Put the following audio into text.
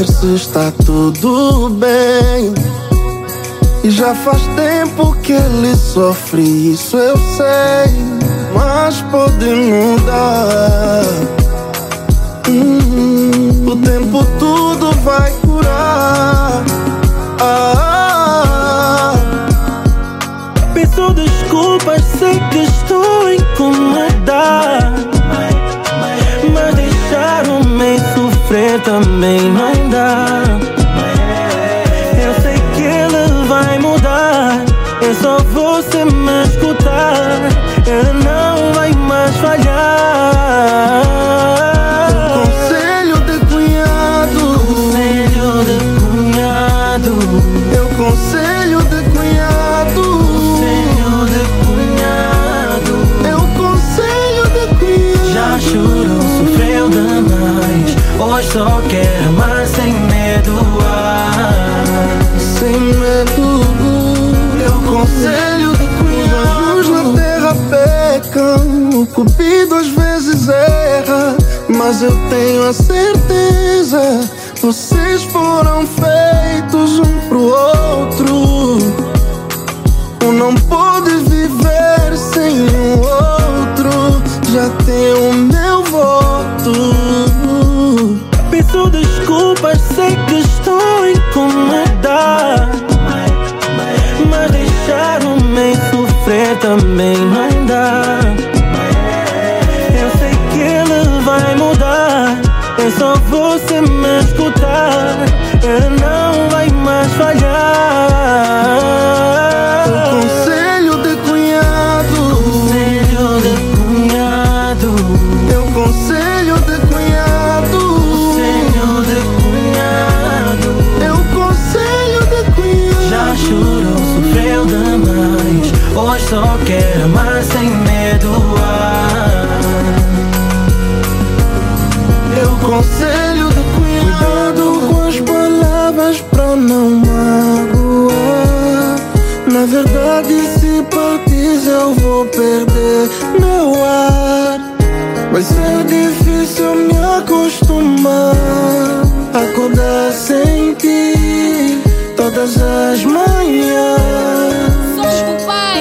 saber se está tudo bem. E já faz tempo que ele sofre, isso eu sei, mas pode mudar. O tempo tudo vai curar. Peço desculpas, sei que estou a incomodar, mas deixar-me sofrer também não dá. Eu sei que ele vai mudar, é só você me escutar. Ele não vai mais falhar. Conselho de cunhado, Conselho de cunhado, meu conselho de cunhado, conselho de cunhado. meu conselho de cunhado. Já chorou, sofreu demais, hoje só quer amar sem medo. Sem medo, meu conselho de cunhado. Os anjos na terra pecam, o cupido às vezes erra, mas eu tenho a certeza, vocês foram feitos um pro outro. Um não pode viver sem o outro, já tenho o meu voto. Peço desculpas, sei que estou a incomodar, mas deixar-me sofrer também não dá. Eu sei que ele vai mudar, é só você me escutar. Ele não vai mais falhar. Conselho de cunhado, Conselho de cunhado, meu conselho de cunhado, conselho de cunhado. meu conselho de cunhado. Já chorou, sofreu demais, hoje só quer amar sem medo. Meu conselho de cunhado, cuidado com as palavras pra não magoar. Na verdade, se partires eu vou perder meu ar. Vai ser difícil me acostumar, acordar sem ti todas as manhãs. Somos o pai.